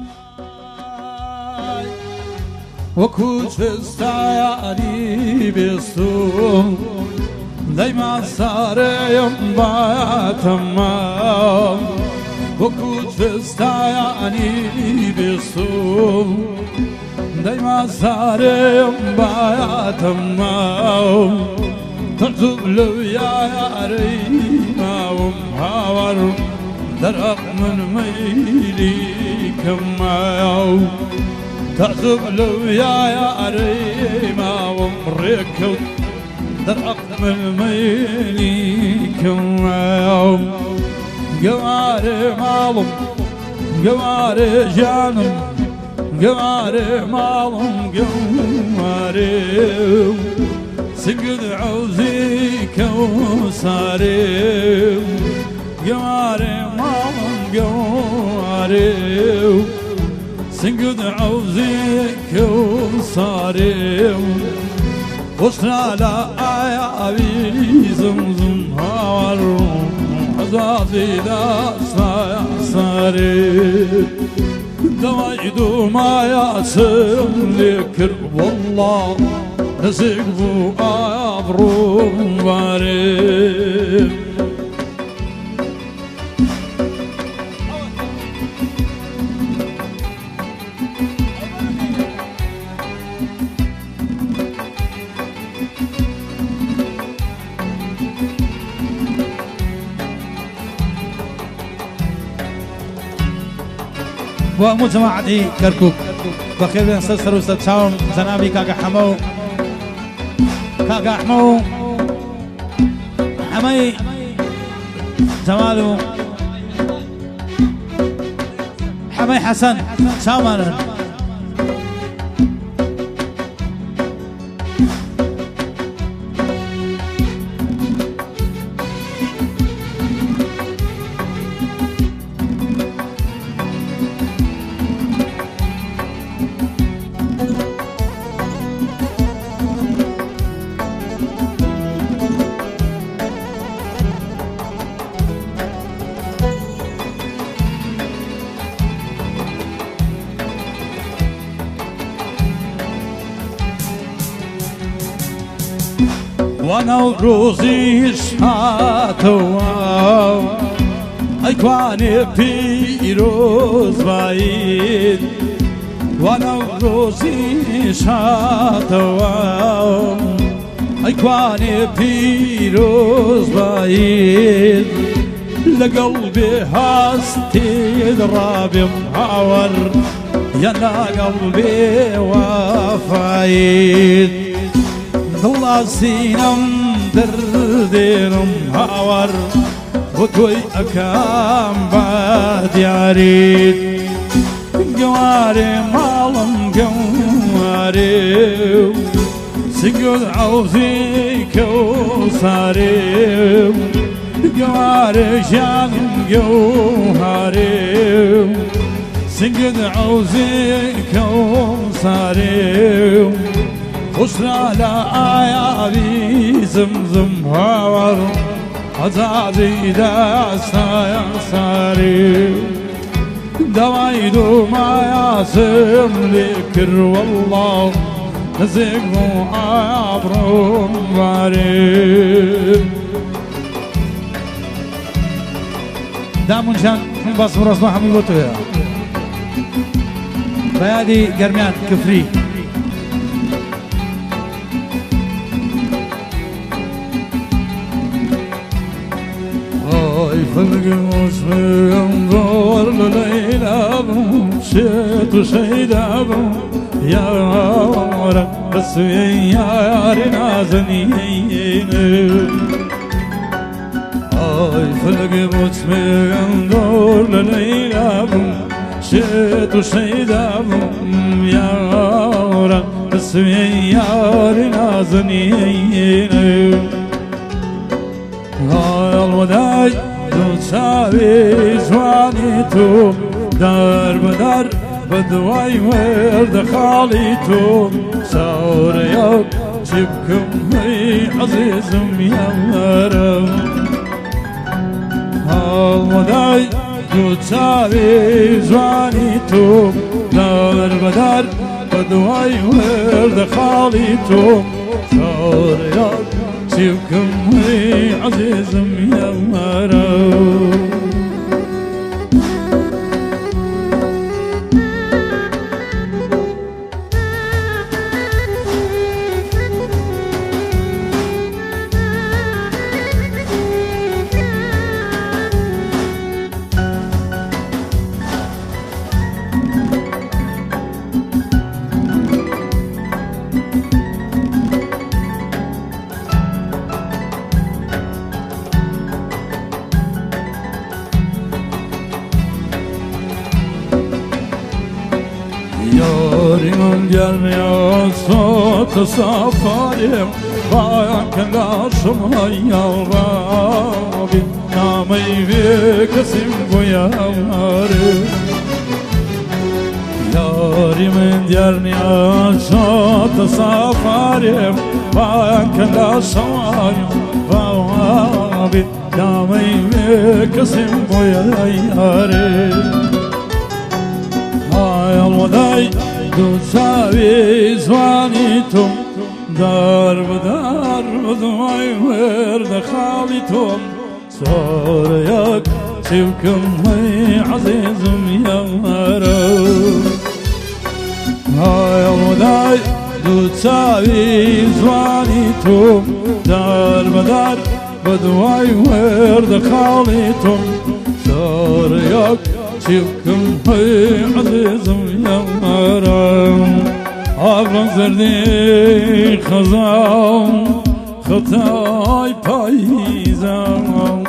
وەکو چستایانی بێستوم دەیما سارەیەم باتەمام وەکو چستایانی بێستوم دەیما سارەیەم باتەمام تەرجوب لەو یارەی ماوم هاوار دەرەق من مەیلی کەماو تعزب لو يا ريما ومريكو درق من ميلي كواو قواري مالم قواري جانم قواري مالم قواري سقد عوزيك وصاري قواري مالم قواري سنقد عوزيك وصاري وصنا لا عيابي زمزم هاور عزازي لا صاري دوايدو ما ياسم لكر والله نسقفو عبرو باري ومجموعة كركوك بخير بين سلسل وستشاون زنابي كاكا حمو حمي جمالو حمي حسن شامانا ونوروزي شاتوا ايقواني بيروز بايد ونوروزي شاتوا ايقواني بيروز بايد لقلبي هاستي درابي محاور يا قلبي وفايد الله سينم دردينم هاور وتوي أكام بعد ياريد قواري مالم قواري سقود عوزيك وصاري قواري جانم قواري سقود عوزيك وصاري وصنا لا عيابي زمزم هاور عزازي دا صاري دوايدو ما ياسم لكر والله نزقو عبرو باري دامون جان بس برسمه حمي بطويا بيادي قرميان كفري فرق مسلم دور لليلى شيت وشيدا يا رب بس يا رنا زنين فرق مسلم دور لليلى شيت وشيدا يا رب بس يا رنا زنين هاي الوداع تساوي زوانيتو دار بدار بدواي ورد خاليتو سوريا جبكم هي عزيزم يا مرم هالوداع تساوي زوانيتو دەربەدەر بە دوای وەردە خاڵی تۆم چارەیەک چی بکەم وەی عەزیزم یارە يارم جريا صوت سفارم باك لاشم يا ربي نامي بك سم يا ربي يارم جريا صوت سفارم باك لاشم يا ربي نامي بك سم يا ربي الوداع دوساوي زوانيتم دار بدوي ورد خالتم صوريك سيبكم هي عزيزم يا مرو هاي الوداع دوساوي زوانيتم دار بدوي ورد خالتم صوريك شوفكم هاي عزيزم يا مرام عبرم زردي خزام خطاي بايزام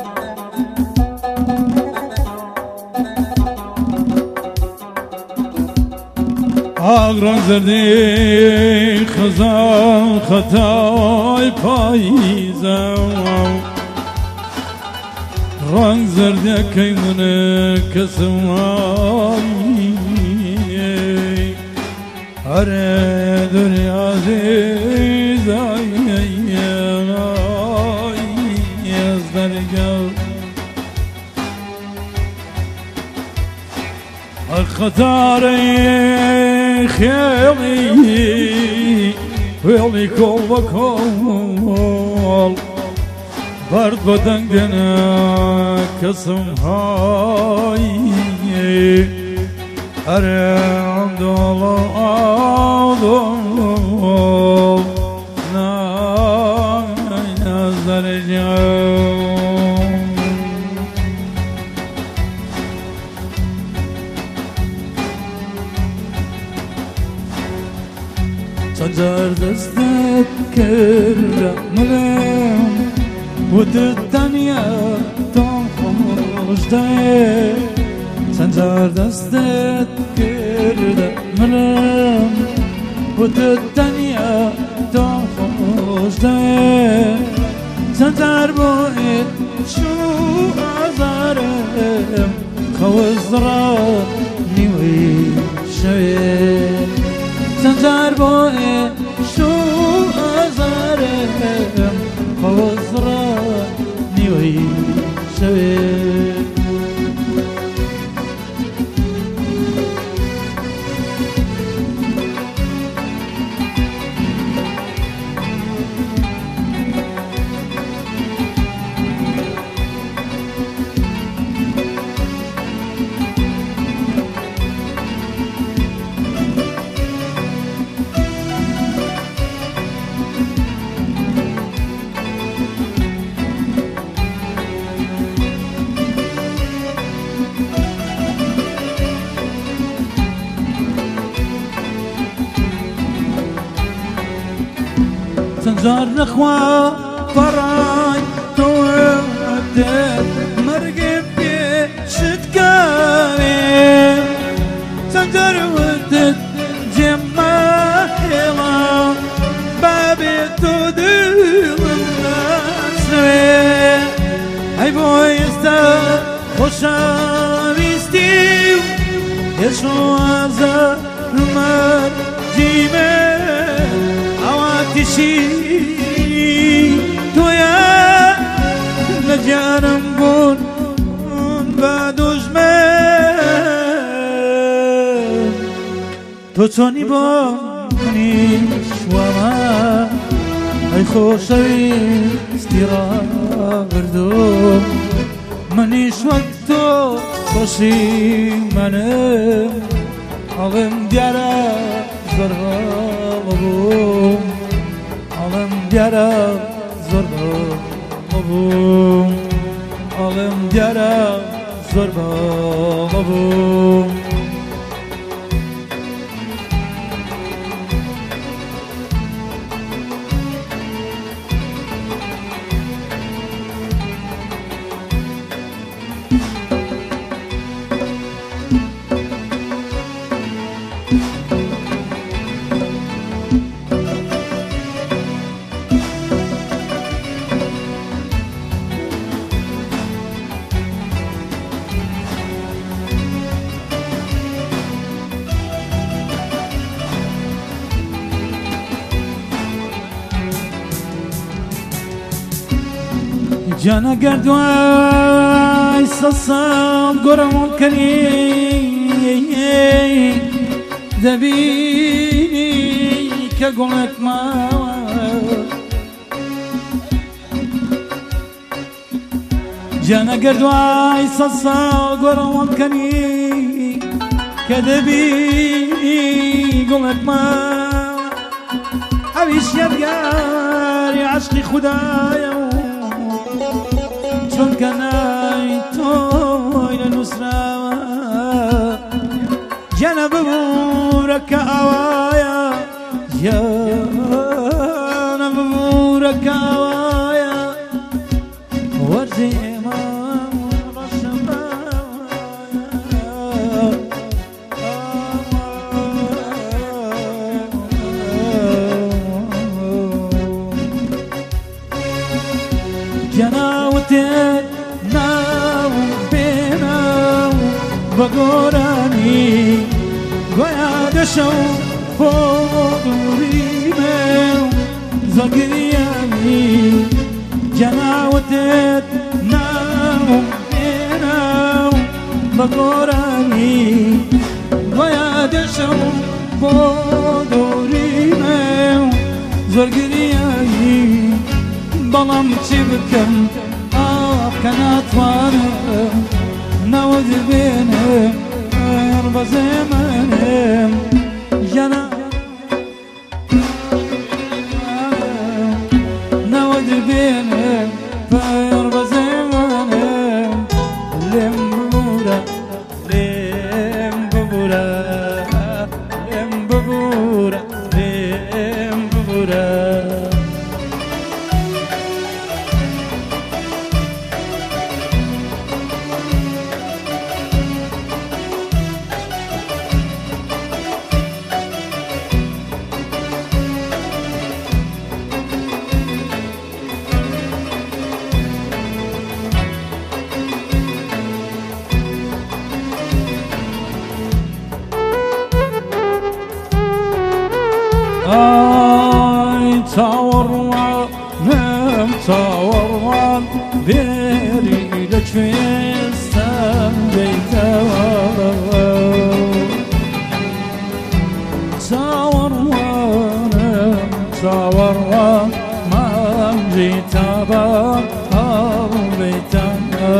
عبرم زردي خزام خطاي بايزام رنگ زرد که من کسوانی هره دنیا عزیز از درگل الخطار خیلی ویلی کل بکل برد بدن گنه کسم های اره اندال آدم نای نظر جام سنجر دستت کرده ملم ود الدنيا تنخش ده سنجر دستت کرده ملم ود الدنيا تنخش ده سنجر باید شو ازارم خوزرا نیوی شوی سنجر باید شو ازارم خوزرا نیوی شوی سنجر نخوا فراي توعدت مرقب شتكاوي سنجر ودت جماهلا بابي تدل الناس هاي بويستا خوشاويستيو يشو عزا المر جيمه عواتشي تويا لجانم بون بعد زمان تۆ چۆنی بۆ منیشوەمە ئەی خۆشەویستی ڕابردووم منیش وەک تۆ پەشیمانم ئەڵێم دیارە زۆر بەڵەبووم ئەڵێم دیارە زۆر بەڵەبووم ئەڵێم دیارە زۆر بەڵەبووم جانا گردوای سەسام گۆرەوەم کەنی دەبینی کە گوڵێک ماوە جانا گردوای سەسام گۆرەوەم کەنی کە دەبینی گوڵێک ماوە ئەویش یادگاری عەشقی خودایە چون کنای توی لنسراوە جانا ببورە کە ئاوایە جانا ببورە کە ئاوایە وەرزی ئێمە جناوتت ناو بێناو بە گۆرانی گویا دەشەو بۆ دووریمێ زەگریانی جناوتت ناو بێناو بە گۆرانی گویا دەشەو بۆ دووریمێ زەگریانی بەڵام چی بکەم کە ناتوانم نەوەد بێنم بەزێ منم ژەنا نەوەد بێنم بەزێ منم لێم ببورە لێم ببورە لێم ببورە لێم ببورە تاوەڕوان بێری لەکوێستان بێیتەوە تاوەڕوان مامجی تابە هەڵبێتەوە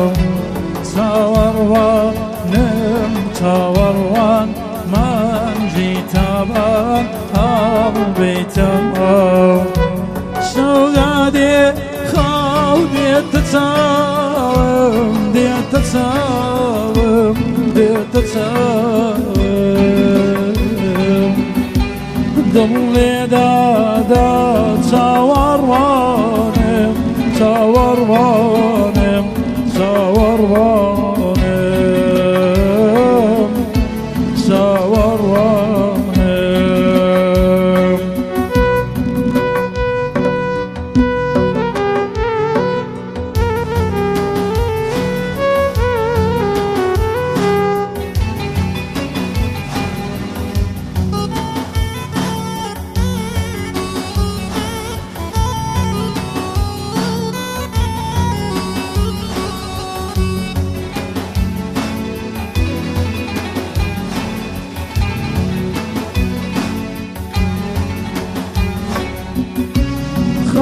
تاوەڕوان مامجی تابە هەڵبێتەوە شەودادێ خاو دێتە چاوم دێتە چاوم دێتە چاوم دڵ لێدادا چاوەڕوانم چاوەڕوانم چاوەڕوانم چاوەڕوانم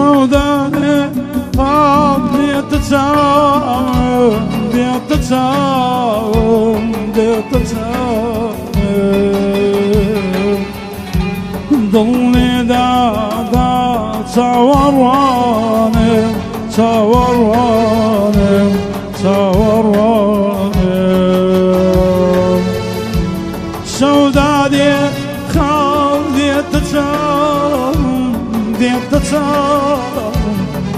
سوداني ديتتاوم ديتتاوم ديتتاوم ضلني دادا تاورواني تاورواني تاورواني سودادي ديتتاوم ديتتاوم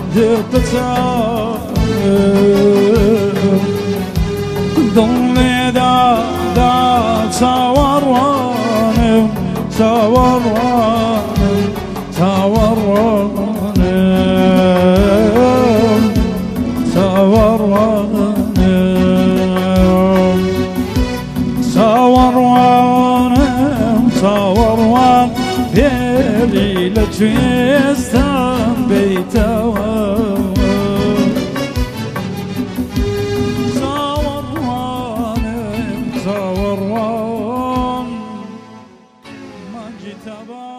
ديتتاوم ضلني دادا تاورواني تاورواني تاورواني تاورواني تاورواني تاوروان بليلة يستان بيتوان تاورواني تاوروان ما جيت